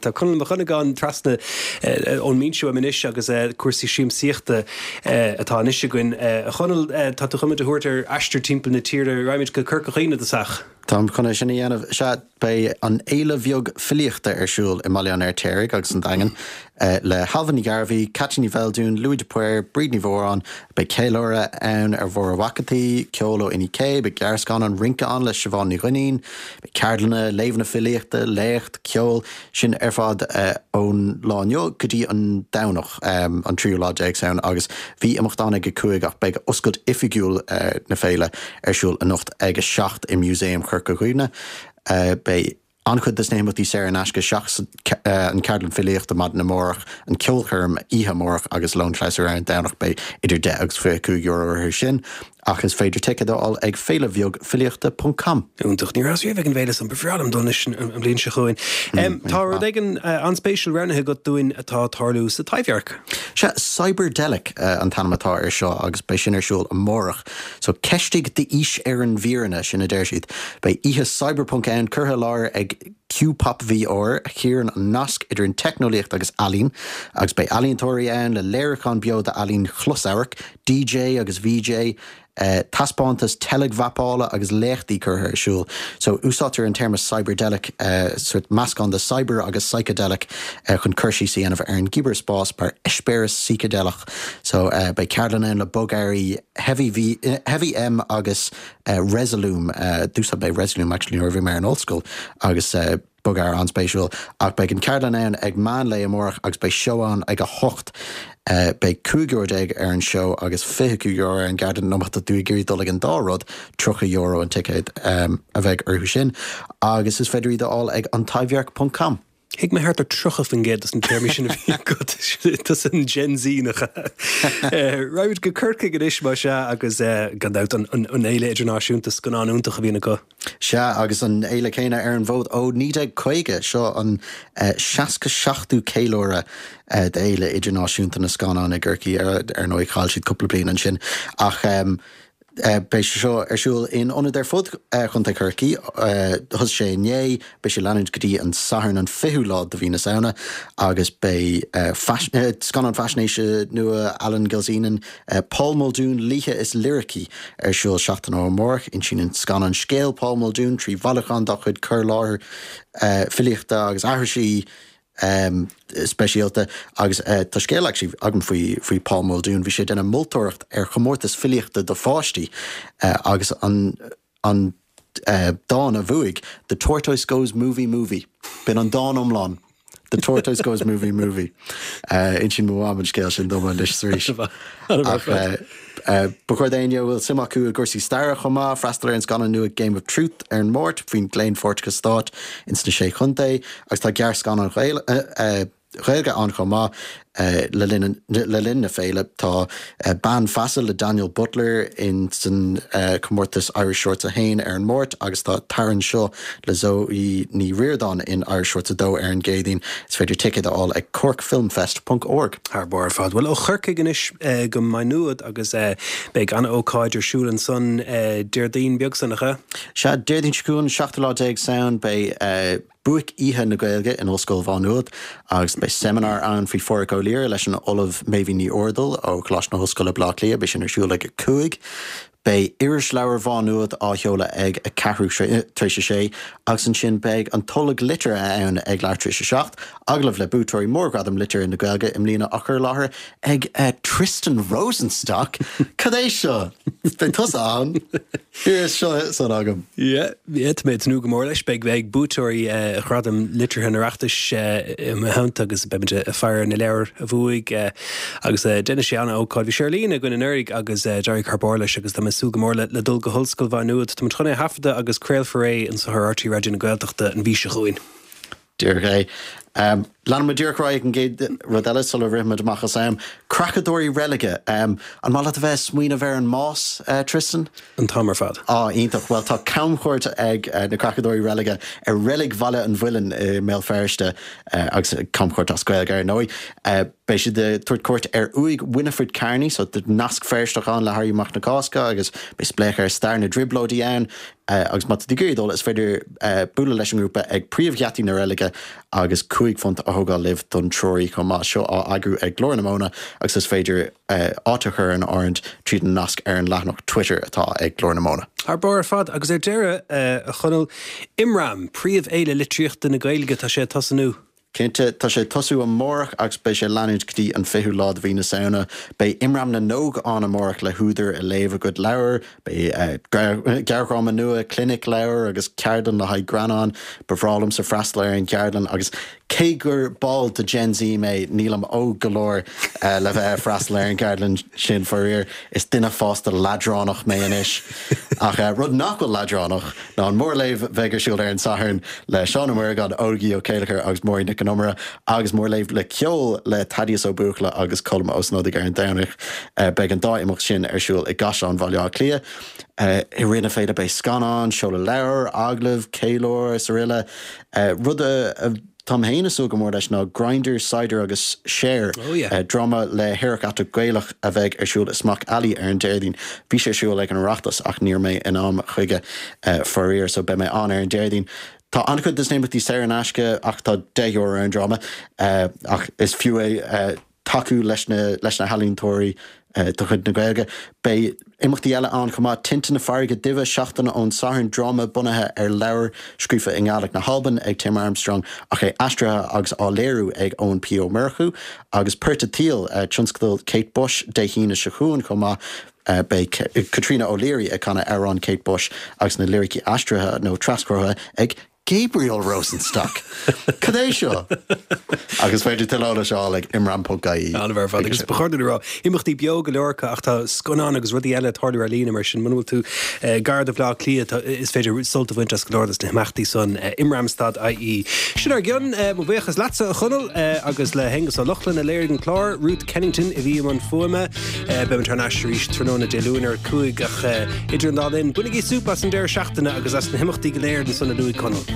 Tá chun chuna gan trasna ón mínseo a minis agus cuasaí siam síochta atá níise goin chunal tá tú chumid a thuirtar eistir timp na tíre raimid go curcachéine asach. Tá chuna sinna dhéanamh se bei an éile bheog filiochta arsúil i Maileán ar Téirigh agus an dagan le Halvan Garvey, Catchini Veldún, Louis de Puer, Brídní Mhóran, bei Céilóra ann ar bhór Wacatí, Ceolo Iní Cé, bei Gearscán an Rinca an le Siobhan ní Ghuinín, bei Cardlana, Léimhna filiochta, Lécht, Ceol, sin ar fad ón láineo go dtí an damhnach an tríú láide ag saon agus bhí amachtána go cuaig ach beag oscailt ifigiúil na féile arsúil a nocht ag a seacht i Muséum Churcaghúine bei anchud is néimotí sé an asca seachs an Cardlan filiocht amad na mórach an ceolcharm ihe mórach agus lón tleisar an damhnach bei idir 10 agus 5 euro ar sin ach is féidir ticket all ag féilebheog filiochta.com. Úntaach ní rasú bheith an bhéile an befriadam donis an blin se chuin. Tá rud ag an anspéisial ranathe go dúin atá tarlú sa taimhearc. Se Cyberdelic an tanamatá ar seo agus bei sin arsúil an mórach. So ceistig de ís ar an víranna sin a déir siad. Bei ihe cyberpunk-an curtha láir ag Q-Pop VR chéan an nasc idir an technolíocht agus alín agus bei alíntóirí an le léiricán beo de alín chlusáhaic, DJ agus VJ taspántas teleg vapála agus léchtaí curtha arsúil. So úsátar an termas Cyberdelic suirt mascán de cyber agus psychedelic chun chuirsí sí anamh ar an giberspás par espéras psychedelic. So bei Cardlana le bogáirí Heavy M agus Resolume, dúsa bei Resolume actually or bhí mar an old school agus bogar anspéisiúil ach bei an Cardlana ag man le amórach agus bei seoán ag a hocht bei 2 ag ar an seo agus 5 euro an gardan nóachta dú gurí dolig an dárod 3 euro an ticket a bheith arthú sin agus is féidir all ag an taimhearc.com. Ik me hart er terug af en get, dat is een termische dat is een Gen Z nog. Ruid gekirke gedis maar ja, agus gan uit een hele internationaal gaan aan te gewinnen ko. Ja, agus een hele keina ar an vote o niet ag coige, zo een shaska shachtu Céilóra de hele internationaal gaan aan gurki er nooit gaal ziet couple blian en sin. Ach bei seo arsúil in ona der fud chun te Kirky thus sé né bei sé leanúid go dtí an sathar an fiú lá do bhí na saona agus bei scan an fashionéise nua Alan Gilzínan Paul Muldoon líthe is lyricí arsúil 16 ó mórach in sin scan an scéal Paul Muldoon trí bhalachán do chud chur láthir filiochta agus athairsí speisialta agus tá scéal agam faoi Paul Muldoon bhí sé denna multóireacht ar chomórtas filiochta do fáistí agus an dáin a bhuaig The Tortoise Goes Movie bin an dáin omláin The Tortoise Goes Movie in sin mháman scéal sin dom an leis ríis Buchar daine bhfuil simachú a gursaí staire chumá freistal ar an scan nua Game of Truth ar an mórt faoin Gléin Fortcha Stát insna sé chunta agus tá gear scan an Ghaeilge an chumá le linn na féile tá ban fasil le Daniel Butler in san comórtas Irish Shorts a hain ar an mórt agus tá tarann seo le Zoe ní Riordan in Irish Shorts a dó ar an géadín is féidir ticket all ag corkfilmfest.org. Har bar fad. Well, ó churca ganis go mainúad agus beag anna ócáidir siúlan son Déirdín beag sannacha? Se Déirdín siúin 16 sound bei buic ihe na Gaeilge in Oscail Bhanúad agus bei seminar an frí fóric ó líir leis an Olav Mavy ní Ordal ó Clás na Hoscoil Blaclia bei sin ar siúla go cuaig bei Irish Leabhar Bhanúad á cheola ag a ceathrú tríise sé agus an sin beag an tolag litir ann ag leir tríise seacht aglah le bútóirí mórgradam litir in na Gaeilge im lína achar láthair ag Tristan Rosenstock cad é seo ben tos an Here seo san agam. Ja, het met nu gemor leis beag beag bútóirí gradam litir hin arachtas im hant agus bebinte a fear na leir a bhuaig agus denna sé anna ócáid bhí Sirlín a gona nurig agus Jerry Carbar leis agus súgamór le dul go hoscail bhainúad tá trona hafda agus creil for é an sa RT Radio na Gaeltachta an bhí se chuin. Dear Gay. Lan Madurcroy can get Rodella Sullivan Machas Cracadori Relega. And Malata Ves Swina Veran Moss, Tristan. And Tomerfad. Intach. Well, talk Camcourt egg the Cracadori Relega, a relic Vala and Villan Mel Fersta, Camcourt Osquelgar Noi. Beisha the third court Uig Winifred Carney, so the Nask Ferstach on La Harry Machnakaska, I guess Bisplecher Starna Driblo Dian, agus mat digédol is féidir búla leis an grúpa ag príomhgheataí na Relega agus 5 font a thugá libh don troirí chumá seo á agrú ag glórnamóna agus is féidir áitachar an áirint tríd an nasc ar an leathnach Twitter atá ag glórnamóna. Ar bar fad agus deire a chonel Imram príomh éile litríocht na Gaeilge tá sé tasanú. Cinnte tá sé tosú an mórach agus bei sé leanúid gotí an fiú lád bhí na saona, bei Imram na nóg an a mórach le húidir a léomh a good leabhar, bei gearrám an nua clinic leabhar agus ceardan le haid granán, befrálam sa freastal ar an ceardan agus cégur ball de Gen Z mé nílam ó golóir le bheith freastal ar an ceardan sin foríir is duine fásta ladránach mé inis. Ach rud nachfuil ladránach ná an mórléimh bheitgur siúil ar an sathern le Seán Amurgad ógaí ó céilechar agus mórí na numera agus mórléimh le ceol le Thaddeus Ó Buachla agus colm os nódig ar an dairnich beag an dáimach sin ar siúil i gasán bhaile clia. I rinne féide bei scanán, seola leabhar, aglah, céilóir, sarilla, rud Tom Haynes go mór leis ná Grindr, Cider agus Share drama le hireach at Gaelach a bheith ar siúil smach ali ar an déirdín. Bhí sé siúil ag an reachtas ach níor mé in am chuige foríir so be mé an ar an déirdín. Tá ancud is néimetí Sarah Nashke ach tá 10 euro an drama ach is fiú taú leis na halíntóirí do chud na Gaeilge. Bei imachtaí eile an chumá tinta na farige duine seachtainna ón sathern drama bunathe ar leabhar scríofa in ngealach na Halban ag Tim Armstrong ach é astrathe agus á léirú ag Owen P.O. Murchu agus Perta Thiel tionscadal Kate Bush de hína sichún chumá bei Katrina O'Leary ag chana Aaron Kate Bush agus na lyrici astrathe nó trascrotha ag Gabriel Rosenstock. Cadé seo? Agus féidir tilála seo le Imram Pogaí. Anhar fad agus bechorda rá. Imachtaí beag go leorcha ach tá sconán agus rudí eile tarú ar lína mar sin manúil tú garda bhlá clia is féidir solta bhaintas go leordas na himachtaí son imramstad.ie. Sin ar gionn mo bhéchas latsa a chunal agus le hengus á Lochlan a Léirden Clár, Ruth Kennington i bhí man fuama be man tarnáisiúis tróna de lúnar cuaig ach idir an dálinn bunigí súpas an déir seachtainna agus as na himachtaí go Léirden son a dúi chunal.